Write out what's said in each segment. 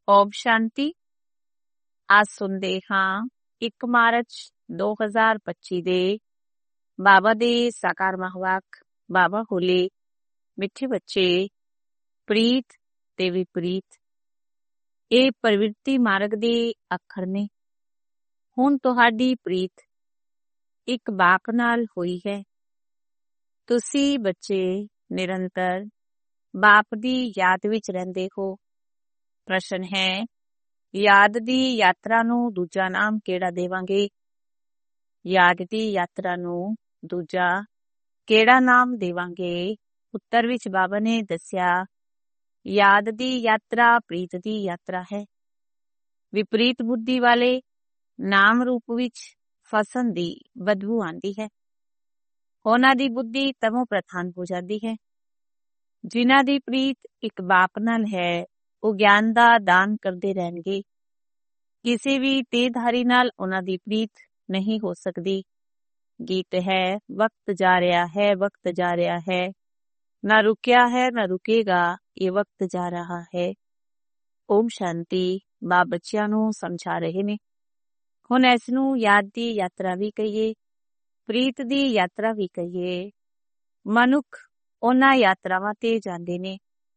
ਓਮ ਸ਼ਾਂਤੀ। ਅੱਜ ਸੁਣਦੇ ਹਾਂ 1 ਮਾਰਚ 2025 ਦੇ ਬਾਬਾ ਦੇ ਸਾਕਾਰ ਮਹਾਵਾਕ। ਬਾਬਾ ਹੋਲੇ, ਮਿੱਠੇ ਬੱਚੇ, ਪ੍ਰੀਤ ਤੇ ਵਿਪਰੀਤ ਇਹ ਪ੍ਰਵਿਰਤੀ ਮਾਰਗ ਦੇ ਅੱਖਰ ਨੇ। ਹੁਣ ਤੁਹਾਡੀ ਪ੍ਰੀਤ ਇੱਕ ਬਾਪ ਨਾਲ ਹੋਈ ਹੈ। ਤੁਸੀਂ ਬੱਚੇ ਨਿਰੰਤਰ ਬਾਪ ਦੀ ਯਾਦ ਵਿੱਚ ਰਹਿੰਦੇ ਹੋ। ਪ੍ਰਸ਼ਨ ਹੈ, ਯਾਦ ਦੀ ਯਾਤਰਾ ਨੂੰ ਦੂਜਾ ਨਾਮ ਕਿਹੜਾ ਦੇਵਾਂਗੇ? ਯਾਦ ਦੀ ਯਾਤਰਾ ਨੂੰ ਦੂਜਾ ਕਿਹੜਾ ਨਾਮ ਦੇਵਾਂਗੇ? ਉੱਤਰ ਵਿੱਚ ਬਾਬਾ ਨੇ ਦੱਸਿਆ, ਯਾਦ ਦੀ ਯਾਤਰਾ ਪ੍ਰੀਤ ਦੀ ਯਾਤਰਾ ਹੈ। ਵਿਪਰੀਤ ਬੁੱਧੀ ਵਾਲੇ ਨਾਮ ਰੂਪ ਵਿੱਚ ਫਸਣ ਦੀ ਬਦਬੂ ਆਂਦੀ ਹੈ। ਉਹਨਾਂ ਦੀ ਬੁੱਧੀ ਤਮੋ ਪ੍ਰਧਾਨ ਹੋ ਜਾਂਦੀ ਹੈ। ਜਿਨ੍ਹਾਂ ਦੀ ਪ੍ਰੀਤ ਇੱਕ ਬਾਪ ਨਾਲ ਹੈ, ਉਹ ਗਿਆਨ ਦਾ ਦਾਨ ਕਰਦੇ ਰਹਿਣਗੇ। ਕਿਸੇ ਵੀ ਤੇਧਾਰੀ ਨਾਲ ਉਹਨਾਂ ਦੀ ਪ੍ਰੀਤ ਨਹੀਂ ਹੋ ਸਕਦੀ। ਗੀਤ ਹੈ, ਵਕਤ ਜਾ ਰਿਹਾ ਹੈ, ਵਕਤ ਜਾ ਰਿਹਾ ਹੈ, ਨਾ ਰੁਕਿਆ ਹੈ ਨਾ ਰੁਕੇਗਾ, ਇਹ ਵਕਤ ਜਾ ਰਹਾ ਹੈ। ਓਮ ਸ਼ਾਂਤੀ। ਬਾਪ ਬੱਚਿਆਂ ਨੂੰ ਸਮਝਾ ਰਹੇ ਨੇ। ਹੁਣ ਇਸ ਨੂੰ ਯਾਦ ਦੀ ਯਾਤਰਾ ਵੀ ਕਹੀਏ, ਪ੍ਰੀਤ ਦੀ ਯਾਤਰਾ ਵੀ ਕਹੀਏ। ਮਨੁੱਖ ਉਹਨਾਂ ਯਾਤਰਾਵਾਂ ਤੇ ਜਾਂਦੇ ਨੇ।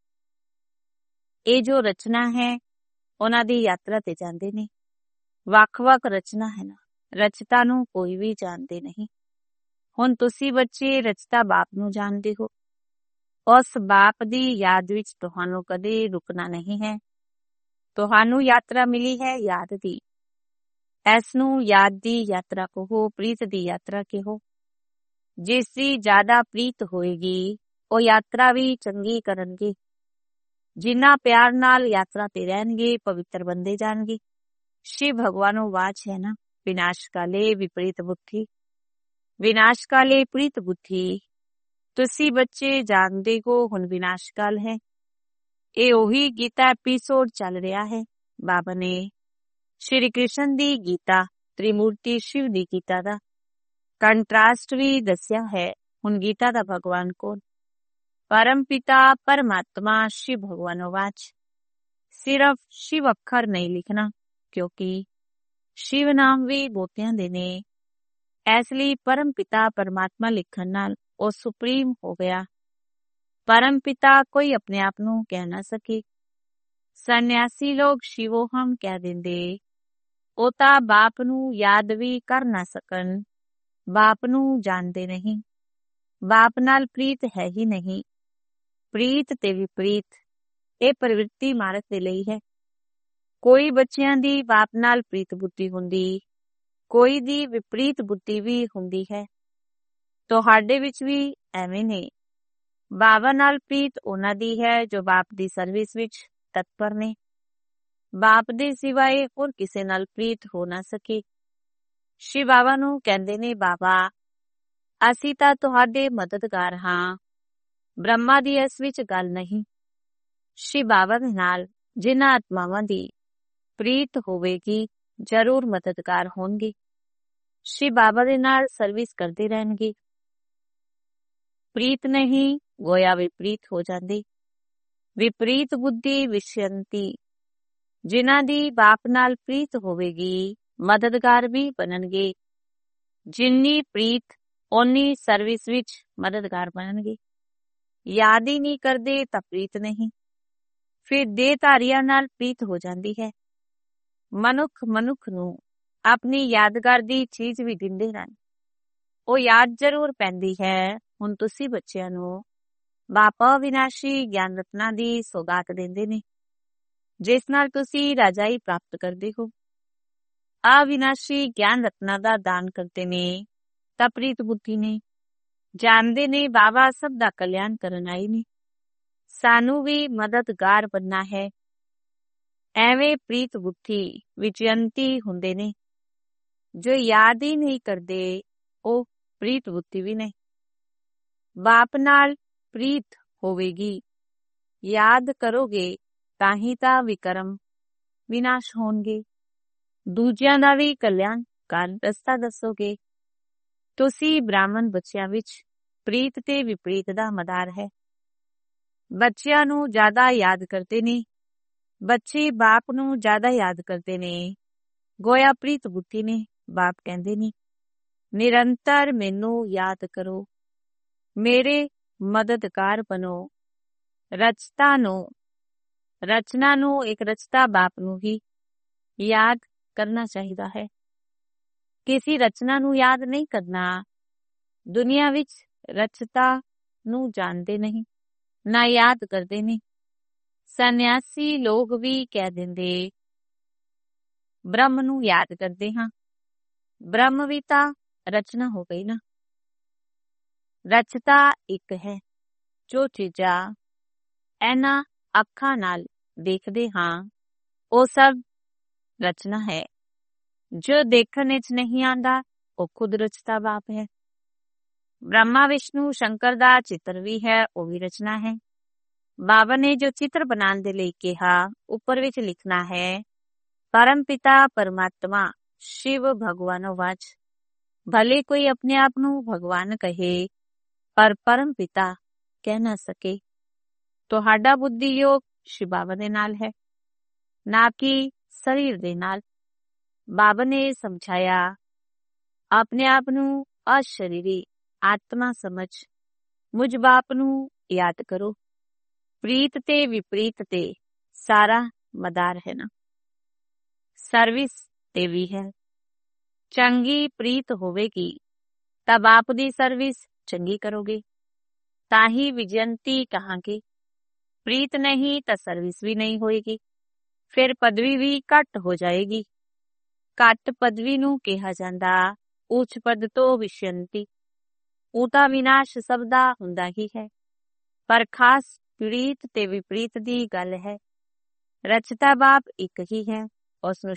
ਇਹ ਜੋ ਰਚਨਾ ਹੈ, ਉਹਨਾਂ ਦੀ ਯਾਤਰਾ ਤੇ ਜਾਂਦੇ ਨੇ। ਵੱਖ-ਵੱਖ ਰਚਨਾ ਹੈ ਨਾ, ਰਚਤਾ ਨੂੰ ਕੋਈ ਵੀ ਜਾਣਦੇ ਨਹੀਂ। ਹੁਣ ਤੁਸੀਂ ਬੱਚੇ ਰਚਤਾ ਬਾਪ ਨੂੰ ਜਾਣਦੇ ਹੋ। ਉਸ ਬਾਪ ਦੀ ਯਾਦ ਵਿੱਚ ਤੁਹਾਨੂੰ ਕਦੇ ਰੁਕਣਾ ਨਹੀਂ ਹੈ। ਤੁਹਾਨੂੰ ਯਾਤਰਾ ਮਿਲੀ ਹੈ ਯਾਦ ਦੀ। ਇਸ ਨੂੰ ਯਾਦ ਦੀ ਯਾਤਰਾ ਕਹੋ, ਪ੍ਰੀਤ ਦੀ ਯਾਤਰਾ ਕਹੋ। ਜਿਸ ਦੀ ਜ਼ਿਆਦਾ ਪ੍ਰੀਤ ਹੋਏਗੀ, ਉਹ ਯਾਤਰਾ ਵੀ ਚੰਗੀ ਕਰਨਗੇ। ਜਿੰਨਾ ਪਿਆਰ ਨਾਲ ਯਾਤਰਾ ਤੇ ਰਹਿਣਗੇ, ਪਵਿੱਤਰ ਬੰਦੇ ਜਾਣਗੇ। ਸ਼ਿਵ ਭਗਵਾਨ ਵਾਚ ਹੈ ਨਾ, ਵਿਨਾਸ਼ ਕਾਲੇ ਵਿਪਰੀਤ ਬੁੱਧੀ, ਵਿਨਾਸ਼ ਕਾਲੇ ਪ੍ਰੀਤ ਬੁੱਧੀ। ਤੁਸੀਂ ਬੱਚੇ ਜਾਣਦੇ ਹੋ ਹੁਣ ਵਿਨਾਸ਼ ਕਾਲ ਹੈ। ਇਹ ਉਹੀ ਗੀਤਾ ਐਪੀਸੋਡ ਚੱਲ ਰਿਹਾ ਹੈ। ਬਾਬਾ ਨੇ ਸ਼੍ਰੀ ਕ੍ਰਿਸ਼ਨ ਦੀ ਗੀਤਾ, ਤ੍ਰਿਮੂਰਤੀ ਸ਼ਿਵ ਦੀ ਗੀਤਾ ਦਾ ਕੰਟਰਾਸਟ ਵੀ ਦੱਸਿਆ ਹੈ। ਹੁਣ ਗੀਤਾ ਦਾ ਭਗਵਾਨ ਕੌਣ? ਪਰਮ ਪਿਤਾ ਪਰਮਾਤਮਾ ਸ਼ਿਵ ਭਗਵਾਨ ਵਾਚ। ਸਿਰਫ ਸ਼ਿਵ ਅੱਖਰ ਨਹੀਂ ਲਿਖਣਾ, ਕਿਉਂਕਿ ਸ਼ਿਵ ਨਾਮ ਵੀ ਮੋਤਿਆਂ ਦੇ ਨੇ। ਇਸ ਲਈ ਪਰਮ ਪਿਤਾ ਪਰਮਾਤਮਾ ਲਿਖਣ ਨਾਲ ਉਹ ਸੁਪਰੀਮ ਹੋ ਗਿਆ। ਪਰਮ ਪਿਤਾ ਕੋਈ ਆਪਣੇ ਆਪ ਨੂੰ ਕਹਿ ਨਾ ਸਕੇ। ਸੰਨਿਆਸੀ ਲੋਕ ਸ਼ਿਵੋਹਮ ਕਹਿ ਦਿੰਦੇ। ਉਹ ਤਾਂ ਬਾਪ ਨੂੰ ਯਾਦ ਵੀ ਕਰ ਨਾ ਸਕਣ। ਬਾਪ ਨੂੰ ਜਾਣਦੇ ਨਹੀਂ। ਬਾਪ ਨਾਲ ਪ੍ਰੀਤ ਹੈ ਹੀ ਨਹੀਂ। ਪ੍ਰੀਤ ਤੇ ਵਿਪਰੀਤ ਇਹ ਪ੍ਰਵਿਰਤੀ ਮਾਰਗ ਦੇ ਲਈ ਹੈ। ਕੋਈ ਬੱਚਿਆਂ ਦੀ ਬਾਪ ਨਾਲ ਪ੍ਰੀਤ ਬੁੱਧੀ ਹੁੰਦੀ, ਕੋਈ ਦੀ ਵਿਪਰੀਤ ਬੁੱਧੀ ਵੀ ਹੁੰਦੀ ਹੈ। ਤੁਹਾਡੇ ਵਿੱਚ ਵੀ ਐਵੇਂ ਨੇ। ਬਾਬਾ ਨਾਲ ਪ੍ਰੀਤ ਉਹਨਾਂ ਦੀ ਹੈ ਜੋ ਬਾਪ ਦੀ ਸਰਵਿਸ ਵਿੱਚ ਤਤਪਰ ਨੇ। ਬਾਪ ਦੇ ਸਿਵਾਏ ਹੋਰ ਕਿਸੇ ਨਾਲ ਪ੍ਰੀਤ ਹੋ ਨਾ ਸਕੇ। ਸ਼ਿਵ ਬਾਬਾ ਨੂੰ ਕਹਿੰਦੇ ਨੇ, ਬਾਬਾ ਅਸੀਂ ਤਾਂ ਤੁਹਾਡੇ ਮਦਦਗਾਰ ਹਾਂ। ਬ੍ਰਹਮਾ ਦੀ ਇਸ ਵਿੱਚ ਗੱਲ ਨਹੀਂ। ਸ਼ਿਵ ਬਾਬਾ ਦੇ ਨਾਲ ਜਿਨ੍ਹਾਂ ਆਤਮਾਵਾਂ ਦੀ ਪ੍ਰੀਤ ਹੋਵੇਗੀ, ਜ਼ਰੂਰ ਮਦਦਗਾਰ ਹੋਣਗੇ। ਸ਼ਿਵ ਬਾਬਾ ਦੇ ਨਾਲ ਸਰਵਿਸ ਕਰਦੇ ਰਹਿਣਗੇ। ਪ੍ਰੀਤ ਨਹੀਂ, ਗੋਇਆ ਵਿਪਰੀਤ ਹੋ ਜਾਂਦੀ। ਵਿਪਰੀਤ ਬੁੱਧੀ ਵਿਸ਼ਯੰਤੀ। ਜਿਨ੍ਹਾਂ ਦੀ ਬਾਪ ਨਾਲ ਪ੍ਰੀਤ ਹੋਵੇਗੀ, ਮਦਦਗਾਰ ਵੀ ਬਣਨਗੇ। ਜਿੰਨੀ ਪ੍ਰੀਤ ਓਨੀ ਸਰਵਿਸ ਵਿੱਚ ਮਦਦਗਾਰ ਬਣਨਗੇ। ਯਾਦ ਹੀ ਨਹੀਂ ਕਰਦੇ ਤਾਂ ਪ੍ਰੀਤ ਨਹੀਂ। ਫਿਰ ਦੇਹਧਾਰੀਆਂ ਨਾਲ ਪ੍ਰੀਤ ਹੋ ਜਾਂਦੀ ਹੈ। ਮਨੁੱਖ ਨੂੰ ਆਪਣੀ ਯਾਦਗਾਰ ਦੀ ਚੀਜ਼ ਵੀ ਦਿੰਦੇ ਹਨ। ਉਹ ਯਾਦ ਜ਼ਰੂਰ ਪੈਂਦੀ ਹੈ। ਹੁਣ ਤੁਸੀਂ ਬੱਚਿਆਂ ਨੂੰ ਬਾਪਾ ਵਿਨਾਸ਼ੀ ਗਿਆਨ ਰਤਨਾ ਦੀ ਸੌਗਾਤ ਦਿੰਦੇ ਨੇ, ਜਿਸ ਨਾਲ ਤੁਸੀਂ ਰਾਜਾਈ ਪ੍ਰਾਪਤ ਕਰਦੇ ਹੋ। ਅਵਿਨਾਸ਼ੀ ਗਿਆਨ ਰਤਨਾ ਦਾ ਦਾਨ ਕਰਦੇ ਨੇ ਤਾਂ ਪ੍ਰੀਤ ਬੁੱਧੀ ਨੇ। ਜਾਣਦੇ ਨੇ ਬਾਬਾ ਸਭ ਦਾ ਕਲਿਆਣ ਕਰਨ ਆਏ ਨੇ। ਸਾਨੂੰ ਵੀ ਮਦਦਗਾਰ ਬਣਨਾ ਹੈ। ਐਵੇਂ ਪ੍ਰੀਤ ਬੁੱਧੀ ਵਿਚਯੰਤੀ ਹੁੰਦੇ ਨੇ। ਜੋ ਯਾਦ ਹੀ ਨਹੀਂ ਕਰਦੇ, ਉਹ ਪ੍ਰੀਤ ਬੁੱਧੀ ਵੀ ਨਹੀਂ। ਬਾਪ ਨਾਲ ਪ੍ਰੀਤ ਹੋਵੇਗੀ, ਯਾਦ ਕਰੋਗੇ ਤਾਂ ਹੀ ਤਾਂ ਵਿਕਰਮ ਵਿਨਾਸ਼ ਹੋਣਗੇ। ਦੂਜਿਆਂ ਦਾ ਵੀ ਕਲਿਆਣ ਕਰ ਰਸਤਾ ਦੱਸੋਗੇ। ਤੁਸੀਂ ਬ੍ਰਾਹਮਣ ਬੱਚਿਆਂ ਵਿੱਚ ਪ੍ਰੀਤ ਤੇ ਵਿਪਰੀਤ ਦਾ ਮਦਾਰ ਹੈ। ਬੱਚਿਆਂ ਨੂੰ ਜ਼ਿਆਦਾ ਯਾਦ ਕਰਦੇ ਨੇ ਬੱਚੇ ਬਾਪ ਨੂੰ ਜ਼ਿਆਦਾ ਯਾਦ ਕਰਦੇ ਨੇ। ਗੋਇਆ ਪ੍ਰੀਤ ਬੁੱਧੀ ਨੇ। ਬਾਪ ਕਹਿੰਦੇ ਨੇ ਨਿਰੰਤਰ ਮੈਨੂੰ ਯਾਦ ਕਰੋ, ਮੇਰੇ ਮਦਦਗਾਰ ਬਣੋ। ਰਚਨਾ ਨੂੰ ਇੱਕ ਰਚਤਾ ਬਾਪ ਨੂੰ ਹੀ ਯਾਦ ਕਰਨਾ ਚਾਹੀਦਾ ਹੈ। ਕਿਸੇ ਰਚਨਾ ਨੂੰ ਯਾਦ ਨਹੀਂ ਕਰਨਾ। ਦੁਨੀਆ ਵਿੱਚ ਰਚਤਾ ਨੂੰ ਜਾਣਦੇ ਨਹੀਂ, ਨਾ ਯਾਦ ਕਰਦੇ ਨੇ। ਸੰਨਿਆਸੀ ਲੋਕ ਵੀ ਕਹਿ ਦਿੰਦੇ ਬ੍ਰਹਮ ਨੂੰ ਯਾਦ ਕਰਦੇ ਹਾਂ। ਬ੍ਰਹਮ ਵੀ ਤਾਂ ਰਚਨਾ ਹੋ ਗਈ ਨਾ। ਰਚਤਾ ਇੱਕ ਹੈ। ਜੋ ਚੀਜ਼ਾਂ ਇਹਨਾਂ ਅੱਖਾਂ ਨਾਲ ਦੇਖਦੇ ਹਾਂ ਉਹ ਸਭ ਰਚਨਾ ਹੈ। ਜੋ ਦੇਖਣ ਵਿੱਚ ਨਹੀਂ ਆਉਂਦਾ ਉਹ ਖੁਦ ਰਚਤਾ ਬਾਪ ਹੈ। ਬ੍ਰਹਮਾ ਵਿਸ਼ਨੂੰ ਸ਼ੰਕਰ ਦਾ ਚਿੱਤਰ ਵੀ ਹੈ, ਉਹ ਵੀ ਰਚਨਾ ਹੈ। ਬਾਬਾ ਨੇ ਜੋ ਚਿੱਤਰ ਬਣਾਉਣ ਦੇ ਲਈ ਕਿਹਾ ਉੱਪਰ ਵਿੱਚ ਲਿਖਣਾ ਹੈ ਪਰਮ ਪਿਤਾ ਪਰਮਾਤਮਾ ਸ਼ਿਵ ਭਗਵਾਨ ਵਾਚ। ਭਲੇ ਕੋਈ ਆਪਣੇ ਆਪ ਨੂੰ ਭਗਵਾਨ ਕਹੇ ਪਰ ਪਰਮ ਪਿਤਾ ਕਹਿ ਨਾ ਸਕੇ। ਤੁਹਾਡਾ ਬੁੱਧੀ ਯੋਗ ਸ਼ਿਵ ਬਾਬਾ ਦੇ ਨਾਲ ਹੈ, ਨਾ ਕਿ ਸਰੀਰ ਦੇ ਨਾਲ। ਬਾਬਾ ਨੇ ਸਮਝਾਇਆ ਆਪਣੇ ਆਪ ਨੂੰ ਅਸ਼ਰੀਰੀ ਆਤਮਾ ਸਮਝ ਮੁਝ ਬਾਪ ਨੂੰ ਯਾਦ ਕਰੋ। ਪ੍ਰੀਤ ਤੇ ਵਿਪਰੀਤ ਤੇ ਸਾਰਾ ਮਦਾਰ ਹੈ ਨਾ। ਸਰਵਿਸ ਤੇ ਵੀ ਹੈ। ਚੰਗੀ ਪ੍ਰੀਤ ਹੋਵੇਗੀ ਤਾਂ ਬਾਪ ਦੀ ਸਰਵਿਸ ਚੰਗੀ ਕਰੋਗੇ, ਤਾਂ ਹੀ ਵਿਜਯੰਤੀ ਕਹਾਂਗੇ। ਪ੍ਰੀਤ ਨਹੀਂ ਤਾਂ ਸਰਵਿਸ ਵੀ ਨਹੀਂ ਹੋਏਗੀ, ਫਿਰ ਪਦਵੀ ਵੀ ਘੱਟ ਹੋ ਜਾਏਗੀ। ਘੱਟ ਪਦਵੀ ਨੂੰ ਕਿਹਾ ਜਾਂਦਾ ਉੱਚ ਪਦ ਤੋਂ ਵਿਸ਼ਯੰਤੀ। ਉਹ ਤਾਂ ਵਿਨਾਸ਼ ਸਭ ਦਾ ਹੁੰਦਾ ਹੀ ਹੈ, ਪਰ ਖਾਸ ਪ੍ਰੀਤ ਤੇ ਵਿਪਰੀਤ ਦੀ ਗੱਲ ਹੈ। ਰਚਤਾ ਬਾਪ ਇੱਕ ਹੀ ਹੈ, ਉਸਨੂੰ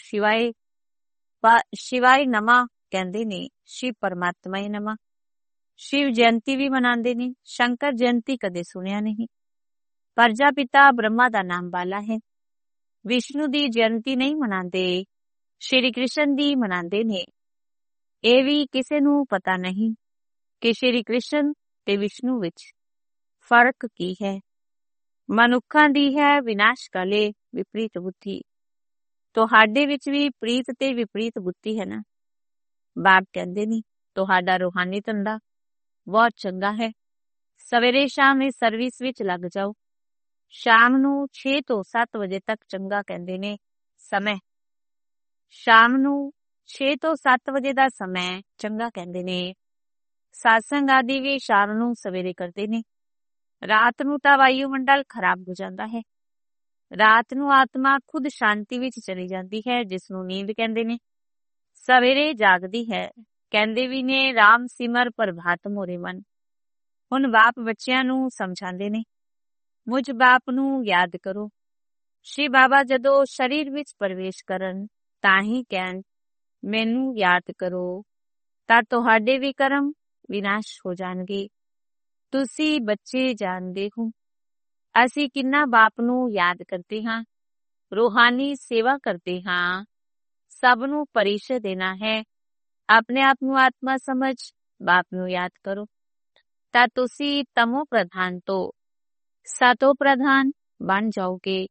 ਸ਼ਿਵਾਏ ਨਮਾ ਕਹਿੰਦੇ ਨੇ। ਸ਼ਿਵ ਪਰਮਾਤਮਾ ਹੀ ਨਮਾ। ਸ਼ਿਵ ਜਯੰਤੀ ਵੀ ਮਨਾਉਂਦੇ ਨੇ, ਸ਼ੰਕਰ ਜਯੰਤੀ ਕਦੇ ਸੁਣਿਆ ਨਹੀਂ। ਪ੍ਰਜਾਪਿਤਾ ਬ੍ਰਹਮਾ ਦਾ ਨਾਮ ਵਾਲਾ ਹੈ। ਵਿਸ਼ਨੂੰ ਦੀ ਜਯੰਤੀ ਨਹੀਂ ਮਨਾਉਂਦੇ, ਸ਼੍ਰੀ ਕ੍ਰਿਸ਼ਨ ਦੀ ਮਨਾਉਂਦੇ ਨੇ। ਇਹ ਵੀ ਕਿਸੇ ਨੂੰ ਪਤਾ ਨਹੀਂ ਕਿ ਸ਼੍ਰੀ ਕ੍ਰਿਸ਼ਨ ਤੇ ਵਿਸ਼ਨੂੰ ਵਿੱਚ ਫਰਕ ਕੀ ਹੈ। ਮਨੁੱਖਾਂ ਦੀ ਹੈ ਵਿਨਾਸ਼ ਕਾਲੇ ਵਿਪਰੀਤ ਬੁੱਧੀ। ਤੁਹਾਡੇ ਵਿੱਚ ਵੀ ਪ੍ਰੀਤ ਤੇ ਵਿਪਰੀਤ ਬੁੱਧੀ ਹੈ ਨਾ। ਬਾਪ ਕਹਿੰਦੇ ਨੇ ਤੁਹਾਡਾ ਰੂਹਾਨੀ ਧੰਦਾ ਬਹੁਤ ਚੰਗਾ ਹੈ। ਸਵੇਰੇ ਸ਼ਾਮ ਇਸ ਸਰਵਿਸ ਵਿੱਚ ਲੱਗ ਜਾਓ। ਸ਼ਾਮ ਨੂੰ 6 ਤੋਂ 7 ਵਜੇ ਤੱਕ ਚੰਗਾ ਕਹਿੰਦੇ ਨੇ ਸਮੇਂ। ਸ਼ਾਮ ਨੂੰ 6 ਤੋਂ 7 ਵਜੇ ਦਾ ਸਮੇਂ ਚੰਗਾ ਕਹਿੰਦੇ ਨੇ। ਸਾਤਸੰਗ ਆਦਿ ਵੀ ਸ਼ਾਮ ਨੂੰ ਸਵੇਰੇ ਕਰਦੇ ਨੇ। ਰਾਤ ਨੂੰ ਤਾਂ ਵਾਯੂਮੰਡਲ ਖਰਾਬ ਹੋ ਜਾਂਦਾ ਹੈ। ਰਾਤ ਨੂੰ ਆਤਮਾ ਖੁਦ ਸ਼ਾਂਤੀ ਵਿੱਚ ਚਲੀ ਜਾਂਦੀ ਹੈ, ਜਿਸ ਨੂੰ ਨੀਂਦ ਕਹਿੰਦੇ ਨੇ। ਸਵੇਰੇ ਜਾਗਦੀ ਹੈ। ਕਹਿੰਦੇ ਵੀ ਨੇ ਰਾਮ ਸਿਮਰ ਪ੍ਰਭਾਤ ਮੋਰੇ ਮਨ। ਹੁਣ ਬਾਪ ਬੱਚਿਆਂ ਨੂੰ ਸਮਝਾਉਂਦੇ ਨੇ ਮੁਝ ਬਾਪ ਨੂੰ ਯਾਦ ਕਰੋ। ਸ਼੍ਰੀ ਬਾਬਾ ਜਦੋਂ ਸਰੀਰ ਵਿੱਚ ਪ੍ਰਵੇਸ਼ ਕਰਨ ਤਾਂ ਹੀ ਕਹਿਣ ਮੈਨੂੰ ਯਾਦ ਕਰੋ, ਤਾਂ ਤੁਹਾਡੇ ਵੀ ਕਰਮ ਵਿਨਾਸ਼ ਹੋ ਜਾਣਗੇ। ਤੁਸੀਂ ਬੱਚੇ ਜਾਣਦੇ ਹੋ ਅਸੀਂ ਕਿੰਨਾ ਬਾਪ ਨੂੰ ਯਾਦ ਕਰਦੇ ਹਾਂ, ਰੂਹਾਨੀ ਸੇਵਾ ਕਰਦੇ ਹਾਂ। ਸਭ ਨੂੰ ਪਰਿਚੈ ਦੇਣਾ ਹੈ। ਆਪਣੇ ਆਪ ਨੂੰ ਆਤਮਾ ਸਮਝ ਬਾਪ ਨੂੰ ਯਾਦ ਕਰੋ, ਤਾਂ ਤੁਸੀਂ ਤਮੋ ਪ੍ਰਧਾਨ ਤੋਂ ਸਤੋ ਪ੍ਰਧਾਨ ਬਣ ਜਾਓਗੇ।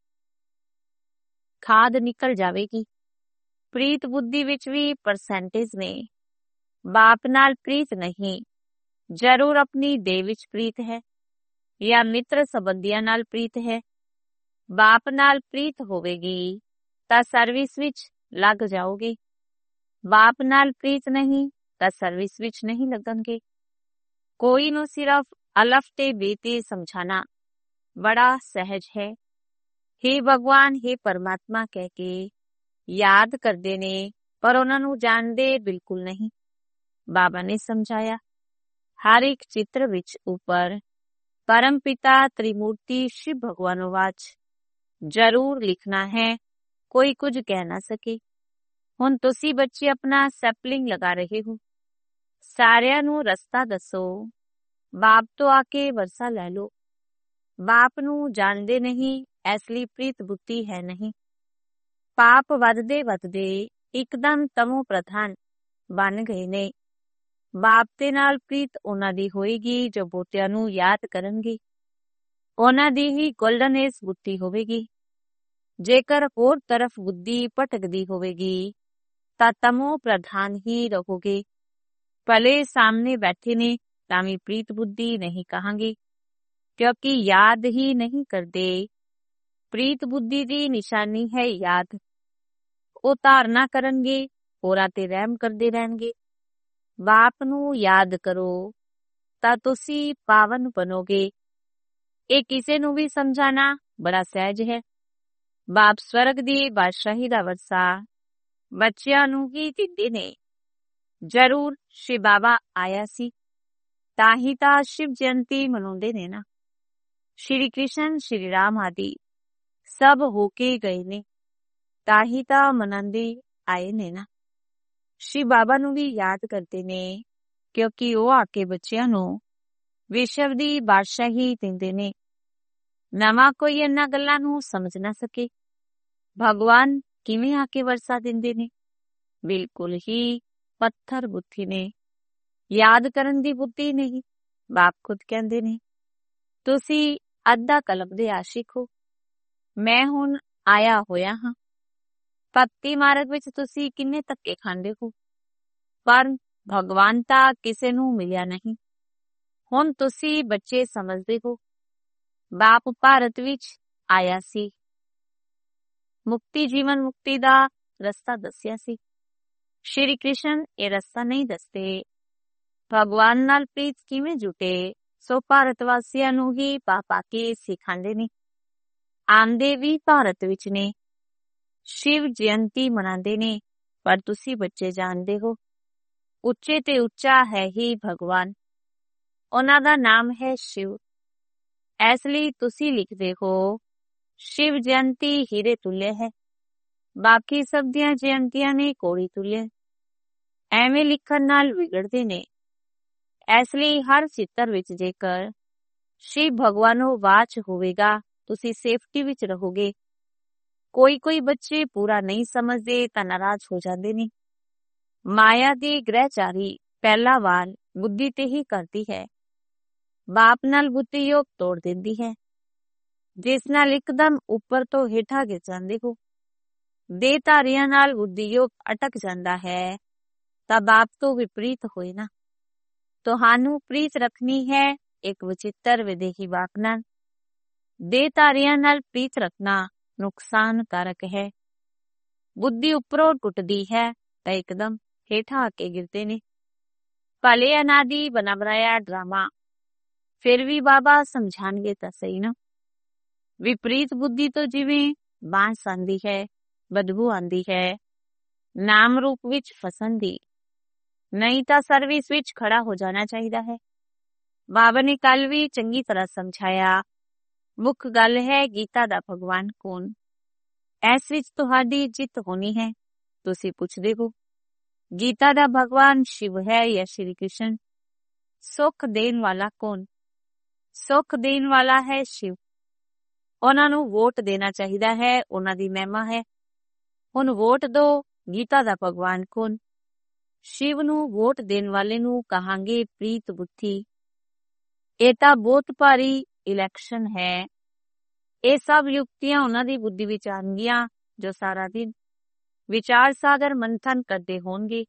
ਖਾਦ ਨਿਕਲ ਜਾਵੇਗੀ। ਪ੍ਰੀਤ ਬੁੱਧੀ ਵਿੱਚ ਵੀ ਪਰਸੈਂਟੇਜ ਨੇ। ਬਾਪ ਨਾਲ ਪ੍ਰੀਤ ਨਹੀਂ, ਜ਼ਰੂਰ ਆਪਣੀ ਦੇਹ ਵਿੱਚ ਪ੍ਰੀਤ ਹੈ ਜਾਂ ਮਿੱਤਰ ਸੰਬੰਧੀਆਂ ਨਾਲ ਪ੍ਰੀਤ ਹੈ। ਬਾਪ ਨਾਲ ਪ੍ਰੀਤ ਹੋਵੇਗੀ ਤਾਂ ਸਰਵਿਸ ਵਿੱਚ ਲੱਗ ਜਾਓਗੇ। ਬਾਪ ਨਾਲ ਪ੍ਰੀਤ ਨਹੀਂ ਤਾਂ ਸਰਵਿਸ ਵਿੱਚ ਨਹੀਂ ਲੱਗਣਗੇ। ਕੋਈ ਨੂੰ ਸਿਰਫ ਅਲਫ ਤੇ ਬੇਤੇ ਸਮਝਾਣਾ ਬੜਾ ਸਹਿਜ ਹੈ। ਹੇ ਭਗਵਾਨ, ਹੇ ਪਰਮਾਤਮਾ ਕਹਿ ਕੇ ਯਾਦ ਕਰਦੇ ਨੇ, ਪਰ ਉਹਨਾਂ ਨੂੰ ਜਾਣਦੇ ਬਿਲਕੁਲ ਨਹੀਂ। ਬਾਬਾ ਨੇ ਸਮਝਾਇਆ ਹਰ ਇੱਕ ਚਿੱਤਰ ਵਿੱਚ ਉੱਪਰ ਪਰਮ ਪਿਤਾ ਤ੍ਰਿਮੂਰਤੀ ਸ਼ਿਵ ਭਗਵਾਨ ਵਾਚ ਜ਼ਰੂਰ ਲਿਖਣਾ ਹੈ, ਕੋਈ ਕੁਝ ਕਹਿ ਨਾ ਸਕੇ। ਹੁਣ ਤੁਸੀਂ ਬੱਚੇ ਆਪਣਾ ਸੈਪਲਿੰਗ ਲਗਾ ਰਹੇ ਹੋ। ਸਾਰਿਆਂ ਨੂੰ ਰਸਤਾ ਦੱਸੋ। ਬਾਪ ਤੋਂ ਆ ਕੇ ਵਰਸਾ ਲੈ ਲਓ। ਬਾਪ ਨੂੰ ਜਾਣਦੇ ਨਹੀਂ, ਇਸ ਲਈ ਪ੍ਰੀਤ ਬੁੱਧੀ ਹੈ ਨਹੀਂ। ਪਾਪ ਵੱਧਦੇ ਵੱਧਦੇ ਇੱਕਦਮ ਤਮੋ ਪ੍ਰਧਾਨ ਬਣ ਗਏ ਨੇ। ਬਾਪ ਦੇ ਨਾਲ ਪ੍ਰੀਤ ਉਹਨਾਂ ਦੀ ਹੋਏਗੀ ਜੋ ਪੋਤਿਆਂ ਨੂੰ ਯਾਦ ਕਰਨਗੇ। ਉਹਨਾਂ ਦੀ ਹੀ ਗੋਲਡਨ ਏਜ ਬੁੱਧੀ ਹੋਵੇਗੀ। ਜੇਕਰ ਹੋਰ ਤਰਫ ਬੁੱਧੀ ਭਟਕਦੀ ਹੋਵੇਗੀ ਤਾਂ ਤਮੋ ਪ੍ਰਧਾਨ ਹੀ ਰਹੋਗੇ। ਭਲੇ ਸਾਹਮਣੇ ਬੈਠੇ ਨੇ ਤਾਂ ਵੀ ਪ੍ਰੀਤ ਬੁੱਧੀ ਨਹੀਂ ਕਹਾਂਗੇ, ਕਿਉਂਕਿ ਯਾਦ ਹੀ ਨਹੀਂ ਕਰਦੇ। ਪ੍ਰੀਤ ਬੁੱਧੀ ਦੀ ਨਿਸ਼ਾਨੀ ਹੈ ਯਾਦ। ਉਹ ਧਾਰਨਾ ਕਰਨਗੇ, ਹੋਰਾਂ ਤੇ ਰਹਿਮ ਕਰਦੇ ਰਹਿਣਗੇ। ਬਾਪ ਨੂੰ ਯਾਦ ਕਰੋ ਤਾਂ ਤੁਸੀਂ ਪਾਵਨ ਬਣੋਗੇ। ਇਹ ਕਿਸੇ ਨੂੰ ਵੀ ਸਮਝਾਣਾ ਬੜਾ ਸਹਿਜ ਹੈ। ਬਾਪ ਸਵਰਗ ਦੀ ਬਾਦਸ਼ਾਹੀ ਦਾ ਵਰਸਾ ਬੱਚਿਆਂ ਨੂੰ ਹੀ ਦਿੰਦੇ ਨੇ। ਜ਼ਰੂਰ ਸ਼ਿਵ ਬਾਬਾ ਆਇਆ ਸੀ, ਤਾਂ ਹੀ ਤਾਂ ਸ਼ਿਵ ਜਯੰਤੀ ਮਨਾਉਂਦੇ ਨੇ ਨਾ। ਸ਼੍ਰੀ ਕ੍ਰਿਸ਼ਨ, ਸ਼੍ਰੀ ਰਾਮ ਆਦਿ ਸਭ ਹੋ ਕੇ ਗਏ ਨੇ, ਤਾਂ ਹੀ ਤਾਂ ਮਨਾਉਂਦੇ ਆਏ ਨੇ ਨਾ। ਸ਼ਿਵ ਬਾਬਾ ਨੂੰ ਵੀ ਯਾਦ ਕਰਦੇ ਨੇ, ਕਿਉਂਕਿ ਉਹ ਆ ਕੇ ਬੱਚਿਆਂ ਨੂੰ ਵਿਸ਼ਵ ਦੀ ਬਾਦਸ਼ਾਹੀ ਦਿੰਦੇ ਨੇ। ਨਵਾਂ ਕੋਈ ਇਹਨਾਂ ਗੱਲਾਂ ਨੂੰ ਸਮਝ ਨਾ ਸਕੇ। ਭਗਵਾਨ ਕਿਵੇਂ ਆ ਕੇ ਵਰਸਾ ਦਿੰਦੇ ਨੇ? ਬਿਲਕੁਲ ਹੀ ਪੱਥਰ ਬੁੱਧੀ ਨੇ, ਯਾਦ ਕਰਨ ਦੀ ਬੁੱਧੀ ਨਹੀਂ। ਬਾਪ ਖੁਦ ਕਹਿੰਦੇ ਨੇ, ਤੁਸੀਂ ਅੱਧਾ ਕਲਪ ਦੇ ਆਸ਼ਿਕ ਹੋ, ਮੈਂ ਹੁਣ ਆਇਆ ਹੋਇਆ ਹਾਂ। ਭਗਤੀ ਮਾਰਗ ਵਿੱਚ ਤੁਸੀਂ ਕਿੰਨੇ ਧੱਕੇ ਖਾਂਦੇ ਹੋ, ਪਰ ਭਗਵਾਨ ਤਾਂ ਕਿਸੇ ਨੂੰ ਮਿਲਿਆ ਨਹੀਂ। ਹੁਣ ਤੁਸੀਂ ਬੱਚੇ ਸਮਝਦੇ ਹੋ, ਬਾਪ ਭਾਰਤ ਵਿੱਚ ਆਇਆ ਸੀ, ਮੁਕਤੀ ਜੀਵਨ ਮੁਕਤੀ ਦਾ ਰਸਤਾ ਦੱਸਿਆ ਸੀ। ਸ਼੍ਰੀ ਕ੍ਰਿਸ਼ਨ ਇਹ ਰਸਤਾ ਨਹੀਂ ਦੱਸਦੇ। ਭਗਵਾਨ ਨਾਲ ਪ੍ਰੀਤ ਕਿਵੇਂ ਜੁਟੇ, ਸੋ ਭਾਰਤ ਵਾਸੀਆਂ ਨੂੰ ਹੀ ਪਾ ਕੇ ਸਿਖਾਉਂਦੇ ਨੇ। ਆਂਦੇ ਵੀ ਭਾਰਤ ਵਿੱਚ ਨੇ, ਸ਼ਿਵ ਜਯੰਤੀ ਮਨਾਉਂਦੇ ਨੇ, ਪਰ ਤੁਸੀਂ ਬੱਚੇ ਜਾਣਦੇ ਹੋ ਉੱਚੇ ਤੇ ਉੱਚਾ ਹੈ ਹੀ ਭਗਵਾਨ, ਉਹਨਾਂ ਦਾ ਨਾਮ ਹੈ ਸ਼ਿਵ। ਇਸ ਲਈ ਤੁਸੀਂ ਲਿਖਦੇ ਹੋ ਸ਼ਿਵ ਜਯੰਤੀ ਹੀਰੇ ਤੁੱਲੇ ਹੈ, ਬਾਕੀ ਸਭ ਦੀਆਂ ਜਯੰਤੀਆਂ ਨੇ ਕੋੜੀ ਤੁੱਲੇ। ਐਵੇਂ ਲਿਖਣ ਨਾਲ ਵਿਗੜਦੇ ਨੇ। ਇਸ ਲਈ ਹਰ ਚਿੱਤਰ ਵਿੱਚ ਜੇਕਰ ਸ਼ਿਵ ਭਗਵਾਨੋ ਵਾਚ ਹੋਵੇਗਾ, ਤੁਸੀਂ ਸੇਫਟੀ ਵਿੱਚ ਰਹੋਗੇ। ਕੋਈ ਬੱਚੇ ਪੂਰਾ ਨਹੀਂ ਸਮਝਦੇ ਤਾਂ ਨਾਰਾਜ਼ ਹੋ ਜਾਂਦੇ ਨੇ। ਮਾਇਆ ਦੀ ਗ੍ਰਹਿਚਾਰੀ ਪਹਿਲਾ ਵਾਰ ਬੁੱਧੀ ਤੇ ਹੀ ਕਰਦੀ ਹੈ। ਬਾਪ ਨਾਲ ਬੁੱਧੀ ਯੋਗ ਤੋੜ ਦਿੰਦੀ ਹੈ, ਜਿਸ ਨਾਲ ਇੱਕਦਮ ਉੱਪਰ ਤੋਂ ਹੇਠਾਂ ਗਿਰ ਜਾਂਦੇ ਹੋ। ਦੇਹਧਾਰੀਆਂ ਨਾਲ ਬੁੱਧੀ ਯੋਗ ਅਟਕ ਜਾਂਦਾ ਹੈ ਤਾਂ ਬਾਪ ਤੋਂ ਵਿਪਰੀਤ ਹੋਏ ਨਾ। ਤੁਹਾਨੂੰ ਪ੍ਰੀਤ ਰੱਖਣੀ ਹੈ ਇੱਕ ਵਿਚਿੱਤਰ ਵਿਦੇਹੀ ਬਾਪ ਨਾਲ। ਦੇਹਧਾਰੀਆਂ ਨਾਲ ਪ੍ਰੀਤ ਰੱਖਣਾ ਨੁਕਸਾਨਕਾਰਕ ਹੈ। ਬੁੱਧੀ ਉੱਪਰੋਂ ਟੁੱਟਦੀ ਹੈ ਤਾਂ ਇੱਕਦਮ ਹੇਠਾਂ ਆ ਕੇ ਗਿਰਦੇ ਨੇ। ਭਲੇ ਅਨਾਦਿ ਬਣਾ ਬਣਾਇਆ ਡਰਾਮਾ ਫਿਰ ਵੀ ਬਾਬਾ ਸਮਝਾਣਗੇ ਤਾਂ ਸਹੀ ਨਾ। ਵਿਪਰੀਤ ਬੁੱਧੀ ਤੋਂ ਜਿਵੇਂ ਬਾਂਸ ਆਂਦੀ ਹੈ, ਬਦਬੂ ਆਂਦੀ ਹੈ, ਨਾਮ ਰੂਪ ਵਿੱਚ ਫਸਣ ਦੀ, ਨਹੀਂ ਤਾਂ ਸਰਵਿਸ ਵਿੱਚ ਖੜਾ ਹੋ ਜਾਣਾ ਚਾਹੀਦਾ ਹੈ। ਬਾਬਾ ਨੇ ਕੱਲ ਵੀ ਚੰਗੀ ਤਰ੍ਹਾਂ ਸਮਝਾਇਆ। ਮੁੱਖ ਗੱਲ ਹੈ ਗੀਤਾ ਦਾ ਭਗਵਾਨ ਕੌਣ। ਇਸ ਵਿੱਚ ਤੁਹਾਡੀ ਜਿੱਤ ਹੋਣੀ ਹੈ। ਤੁਸੀਂ ਪੁੱਛਦੇ ਹੋ ਗੀਤਾ ਦਾ ਭਗਵਾਨ ਸ਼ਿਵ ਹੈ ਜਾਂ ਸ਼੍ਰੀ ਕ੍ਰਿਸ਼ਨ। ਸੁੱਖ ਦੇਣ ਵਾਲਾ ਕੌਣ? ਸੁੱਖ ਦੇਣ ਵਾਲਾ ਹੈ ਸ਼ਿਵ। ਉਹਨਾਂ ਨੂੰ ਵੋਟ ਦੇਣਾ ਚਾਹੀਦਾ ਹੈ, ਉਹਨਾਂ ਦੀ ਮਹਿਮਾ ਹੈ। ਹੁਣ ਵੋਟ ਦੋ, ਗੀਤਾ ਦਾ ਭਗਵਾਨ ਕੌਣ? ਸ਼ਿਵ ਨੂੰ ਵੋਟ ਦੇਣ ਵਾਲੇ ਨੂੰ ਕਹਾਂਗੇ ਪ੍ਰੀਤ ਬੁੱਧੀ। ਇਹ ਤਾਂ ਬਹੁਤ ਭਾਰੀ ਇਲੈਕਸ਼ਨ ਹੈ। ਇਹ ਸਭ ਯੁਕਤੀਆਂ ਉਹਨਾਂ ਦੀ ਬੁੱਧੀ ਵਿੱਚ ਆਉਣਗੀਆਂ ਜੋ ਸਾਰਾ ਦਿਨ ਵਿਚਾਰ ਸਾਗਰ ਮੰਥਨ ਕਰਦੇ ਹੋਣਗੇ।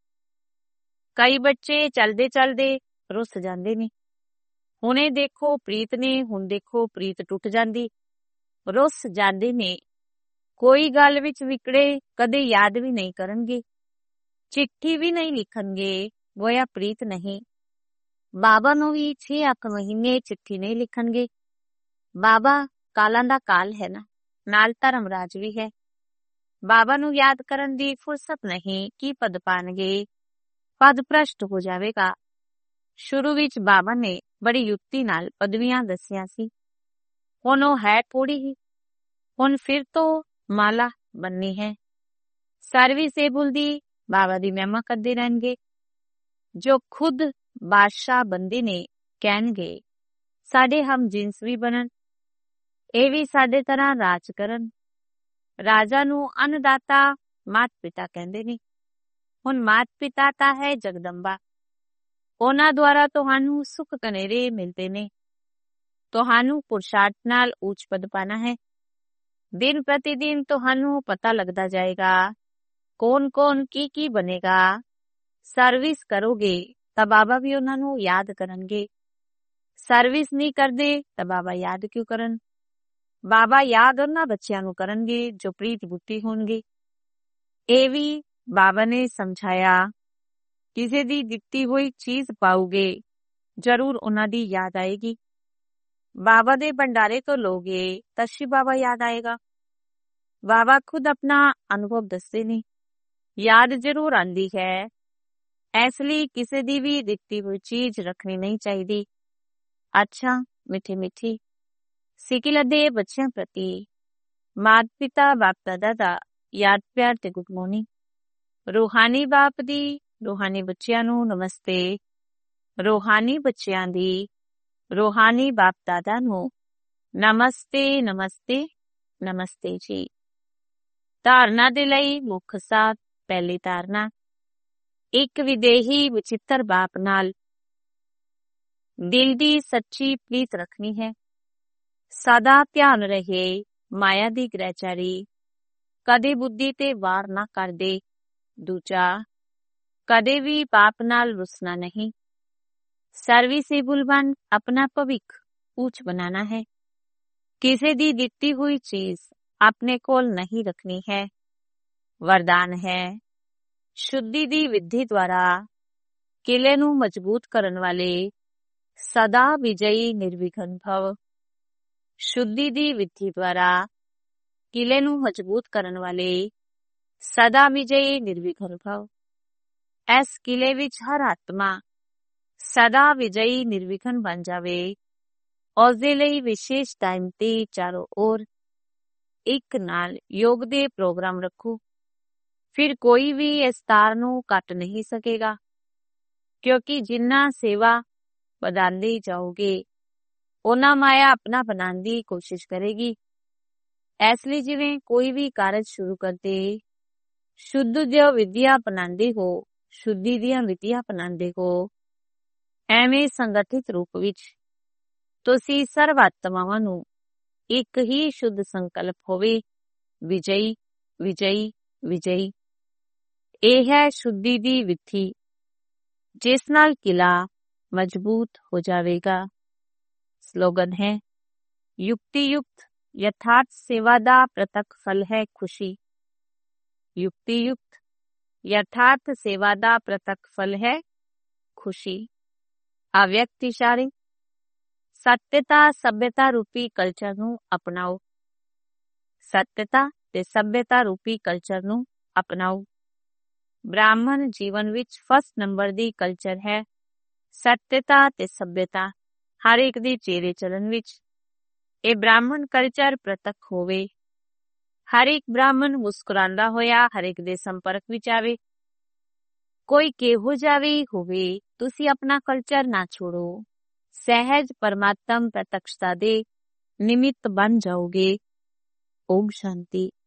ਕਈ ਬੱਚੇ ਚਲਦੇ ਚਲਦੇ ਰੁੱਸ ਜਾਂਦੇ ਨੇ। ਹੁਣੇ ਦੇਖੋ ਪ੍ਰੀਤ ਨੇ, ਹੁਣ ਦੇਖੋ ਪ੍ਰੀਤ ਟੁੱਟ ਜਾਂਦੀ, ਰੁੱਸ ਜਾਂਦੇ ਨੇ। ਕੋਈ ਗੱਲ ਵਿੱਚ ਵਿਕੜੇ ਕਦੇ ਯਾਦ ਵੀ ਨਹੀਂ ਕਰਨਗੇ, ਚਿੱਠੀ ਵੀ ਨਹੀਂ ਲਿਖਣਗੇ, ਗੋਇਆ ਪ੍ਰੀਤ ਨਹੀਂ। ਬਾਬਾ ਨੂੰ ਵੀ 6 ਮਹੀਨੇ ਚਿੱਠੀ ਨਹੀਂ ਲਿਖਣਗੇ। ਬਾਬਾ ਕਾਲਾਂ ਦਾ ਕਾਲ ਹੈ ਨਾ, ਨਾਲ ਧਰਮਰਾਜ ਵੀ ਹੈ। ਬਾਬਾ ਨੂੰ ਯਾਦ ਕਰਨ ਦੀ ਫੁਰਸਤ ਨਹੀਂ। ਕੀ ਪਦ ਪਾਣਗੇ? ਪਦ ਭ੍ਰਸ਼ਟ ਹੋ ਜਾਵੇਗਾ। ਸ਼ੁਰੂ ਵਿੱਚ ਬਾਬਾ ਨੇ ਬੜੀ ਯੁਕਤੀ ਨਾਲ ਪਦਵੀਆਂ ਦੱਸੀਆਂ ਸੀ, ਹੁਣ ਉਹ ਹੈ ਥੋੜੀ ਹੀ। ਹੁਣ ਫਿਰ ਤੋਂ ਮਾਲਾ ਬੰਨੀ ਹੈ। ਸਰਵਿਸ ਏਬਲ ਦੀ ਬਾਬਾ ਦੀ ਮਹਿਮਾ ਕਰਦੇ ਰਹਿਣਗੇ। ਜੋ ਖੁਦ ਬਾਦਸ਼ਾਹ ਬੰਦੇ ਨੇ ਕਹਿਣਗੇ ਸਾਡੇ ਹਮ ਜਿਨਸ ਵੀ ਬਣਨ, ਇਹ ਵੀ ਸਾਡੇ ਤਰ੍ਹਾਂ ਰਾਜ ਕਰਨ। ਰਾਜਾ ਨੂੰ ਅੰਨਦਾਤਾ ਮਾਤ ਪਿਤਾ ਕਹਿੰਦੇ ਨੇ। ਹੁਣ ਮਾਤ ਪਿਤਾ ਤਾਂ ਹੈ ਜਗਦੰਬਾ। ਉਹਨਾਂ ਦੁਆਰਾ ਤੁਹਾਨੂੰ ਸੁੱਖ ਕਨੇਰੇ ਮਿਲਦੇ ਨੇ। ਤੁਹਾਨੂੰ ਪੁਰਸ਼ਾਰਥ ਨਾਲ ਉੱਚ ਪਦ ਪਾਣਾ ਹੈ। ਦਿਨ ਪ੍ਰਤੀ ਦਿਨ ਤੁਹਾਨੂੰ ਪਤਾ ਲੱਗਦਾ ਜਾਏਗਾ ਕੌਣ-ਕੌਣ ਕੀ ਬਣੇਗਾ। ਸਰਵਿਸ ਕਰੋਗੇ ਤਾਂ ਬਾਬਾ ਵੀ ਉਹਨਾਂ ਨੂੰ ਯਾਦ ਕਰਨਗੇ। ਸਰਵਿਸ ਨਹੀਂ ਕਰਦੇ ਤਾਂ ਬਾਬਾ ਯਾਦ ਕਿਉਂ ਕਰਨ? ਬਾਬਾ ਯਾਦ ਉਹਨਾਂ ਬੱਚਿਆਂ ਨੂੰ ਕਰਨਗੇ ਜੋ ਪ੍ਰੀਤ ਬੁੱਤੀ ਹੋਣਗੇ। ਇਹ ਵੀ ਬਾਬਾ ਨੇ ਸਮਝਾਇਆ, ਕਿਸੇ ਦੀ ਦਿੱਤੀ ਹੋਈ ਚੀਜ਼ ਪਾਓਗੇ ਜ਼ਰੂਰ ਉਹਨਾਂ ਦੀ ਯਾਦ ਆਏਗੀ। ਬਾਬਾ ਦੇ ਭੰਡਾਰੇ ਤੋਂ ਲੋਗੇ ਤਾਂ ਸ਼ਿਵ ਬਾਬਾ ਯਾਦ ਆਏਗਾ। ਬਾਬਾ ਖੁਦ ਆਪਣਾ ਅਨੁਭਵ ਦੱਸਦੇ ਨੇ, ਯਾਦ ਜ਼ਰੂਰ ਆਂਦੀ ਹੈ। ਇਸ ਲਈ ਕਿਸੇ ਦੀ ਵੀ ਦਿੱਤੀ ਹੋਈ ਚੀਜ਼ ਰੱਖਣੀ ਨਹੀਂ ਚਾਹੀਦੀ। ਅੱਛਾ ਮਿੱਠੀ ਮਿੱਠੀ ਸਿੱਕਿਲ ਦੇ ਬੱਚਿਆਂ ਪ੍ਰਤੀ ਮਾਤਾ ਪਿਤਾ ਬਾਪ ਦਾਦਾ ਦਾ ਯਾਦ ਪਿਆਰ ਤੇ ਗੁੱਡ ਮਾਰਨਿੰਗ। ਰੂਹਾਨੀ ਬਾਪ ਦੀ ਰੂਹਾਨੀ ਬੱਚਿਆਂ ਨੂੰ ਨਮਸਤੇ। ਰੂਹਾਨੀ ਬੱਚਿਆਂ ਦੀ ਰੂਹਾਨੀ ਬਾਪ ਦਾਦਾ ਨੂੰ ਨਮਸਤੇ ਨਮਸਤੇ ਨਮਸਤੇ ਜੀ। ਧਾਰਨਾ ਦੇ ਲਈ ਮੁੱਖ ਸਾਧ। ਪਹਿਲੀ ਧਾਰਨਾ, ਇੱਕ ਵਿਦੇਹੀ ਵਿਚਿੱਤਰ ਬਾਪ ਨਾਲ ਦਿਲ ਦੀ ਸੱਚੀ ਪ੍ਰੀਤ ਰੱਖਣੀ ਹੈ। ਸਦਾ ਧਿਆਨ ਰਹੇ ਮਾਇਆ ਦੀ ਗ੍ਰਹਿਚਾਰੀ, ਕਦੇ ਬੁੱਧੀ ਤੇ ਵਾਰ ਨਾ ਕਰਦੇ। ਦੂਜਾ, ਕਦੇ ਵੀ ਬਾਪ ਨਾਲ ਰੁੱਸਣਾ ਨਹੀਂ। ਸਰਵਿਸੇਬਲ ਬਣ ਆਪਣਾ ਭਵਿੱਖ ਉੱਚ ਬਣਾਣਾ ਹੈ। ਕਿਸੇ ਦੀ ਦਿੱਤੀ ਹੋਈ ਚੀਜ਼ ਆਪਣੇ ਕੋਲ ਨਹੀਂ ਰੱਖਣੀ ਹੈ। ਵਰਦਾਨ ਹੈ, ਸ਼ੁੱਧੀ ਦੀ ਵਿਧੀ ਦੁਆਰਾ ਕਿਲੇ ਨੂੰ ਮਜ਼ਬੂਤ ਕਰਨ ਵਾਲੇ ਸਦਾ ਵਿਜयी ਨਿਰਵਿਘਨ ਭਵ। ਸ਼ੁੱਧੀ ਦੀ ਵਿਧੀ ਦੁਆਰਾ ਕਿਲੇ ਨੂੰ ਮਜ਼ਬੂਤ ਕਰਨ ਵਾਲੇ ਸਦਾ ਵਿਜयी ਨਿਰਵਿਘਨ ਭਵ। ਇਸ ਕਿਲੇ ਵਿੱਚ ਹਰ ਆਤਮਾ ਸਦਾ ਵਿਜयी ਨਿਰਵਿਘਨ ਬਣ ਜਾਵੇ। ਉਸਦੇ ਲਈ ਵਿਸ਼ੇਸ਼ ਟਾਈਮ ਤੇ ਚਾਰੋਂ ओर ਇੱਕ ਨਾਲ ਯੋਗ ਦੇ ਪ੍ਰੋਗਰਾਮ ਰੱਖੋ। ਫਿਰ ਕੋਈ ਵੀ ਇਸ ਤਾਰ ਨੂੰ ਕੱਟ ਨਹੀਂ ਸਕੇਗਾ, ਕਿਉਂਕਿ ਜਿੰਨਾ ਸੇਵਾ ਵਧਾਉਂਦੇ ਜਾਓਗੇ ਉਹਨਾਂ ਮਾਇਆ ਆਪਣਾ ਬਣਾਉਣ ਦੀ ਕੋਸ਼ਿਸ਼ ਕਰੇਗੀ। ਇਸ ਲਈ ਜਿਵੇਂ ਕੋਈ ਵੀ ਕਾਰਜ ਸ਼ੁਰੂ ਕਰਦੇ ਸ਼ੁੱਧ ਜੋ ਵਿਦਿਆ ਅਪਣਾਉਂਦੇ ਹੋ, ਸ਼ੁੱਧੀ ਦੀਆਂ ਵਿਧੀਆਂ ਅਪਣਾਉਂਦੇ ਹੋ, ਐਵੇਂ ਸੰਗਠਿਤ ਰੂਪ ਵਿੱਚ ਤੁਸੀਂ ਸਰਵ ਆਤਮਾਵਾਂ ਨੂੰ ਇੱਕ ਹੀ ਸ਼ੁੱਧ ਸੰਕਲਪ ਹੋਵੇ, ਵਿਜयी ਵਿਜयी ਵਿਜयी। ਇਹ ਹੈ ਸ਼ੁੱਧੀ ਦੀ ਵਿਧੀ, ਜਿਸ ਨਾਲ ਕਿਲਾ ਮਜ਼ਬੂਤ ਹੋ ਜਾਵੇਗਾ। ਸਲੋਗਨ ਹੈ, ਯੁਕਤੀ ਯੁਕਤ ਯਥਾਰਥ ਸੇਵਾ ਦਾ ਪ੍ਰਤੱਖ ਫਲ ਹੈ ਖੁਸ਼ੀ। ਯੁਕਤੀ ਯੁਕਤ ਯਥਾਰਥ ਸੇਵਾ ਦਾ ਪ੍ਰਤੱਖ ਫਲ ਹੈ ਖੁਸ਼ੀ। ਅਵਿਅਕਤ ਇਸ਼ਾਰੇ, ਸੱਤਿਅਤਾ ਸਭਿਅਤਾ ਰੂਪੀ ਕਲਚਰ ਨੂੰ ਅਪਣਾਓ। ਸੱਤਿਅਤਾ ਤੇ ਸਭਿਅਤਾ ਰੂਪੀ ਕਲਚਰ ਨੂੰ ਅਪਣਾਓ। ਬ੍ਰਾਹਮਣ ਜੀਵਨ ਵਿੱਚ ਫਸਟ ਨੰਬਰ ਦੀ ਕਲਚਰ ਹੈ ਸੱਤਿਅਤਾ ਤੇ ਸਭਿਅਤਾ। ਹਰ ਇੱਕ ਦੀ ਚਿਹਰੇ ਚਲਨ ਵਿੱਚ ਇਹ ਬ੍ਰਾਹਮਣ ਕਲਚਰ ਪ੍ਰਤੱਖ ਹੋਵੇ। ਹਰ ਇੱਕ ਬ੍ਰਾਹਮਣ ਮੁਸਕਰਾਉਂਦਾ ਹੋਇਆ ਹਰ ਇੱਕ ਦੇ ਸੰਪਰਕ ਵਿੱਚ ਆਵੇ। ਕੋਈ ਕਿਹੋ ਜਿਹਾ ਵੀ ਹੋਵੇ, ਤੁਸੀਂ ਆਪਣਾ ਕਲਚਰ ਨਾ ਛੋੜੋ। ਸਹਿਜ ਪਰਮਾਤਮ ਪ੍ਰਤੱਖਤਾ ਦੇ ਨਿਮਿਤ ਬਣ ਜਾਓਗੇ। ਓਮ ਸ਼ਾਂਤੀ।